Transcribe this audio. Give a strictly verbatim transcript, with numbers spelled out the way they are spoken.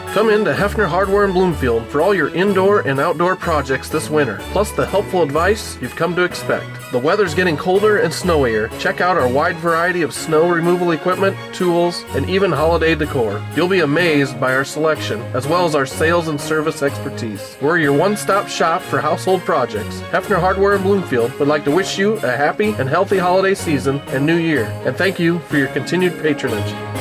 Come in to Hefner Hardware in Bloomfield for all your indoor and outdoor projects this winter, plus the helpful advice you've come to expect. The weather's getting colder and snowier. Check out our wide variety of snow removal equipment, tools, and even holiday decor. You'll be amazed by our selection, as well as our sales and service expertise. We're your one-stop shop for household projects. Hefner Hardware in Bloomfield would like to wish you a happy and healthy holiday season and new year, and thank you for your continued patronage.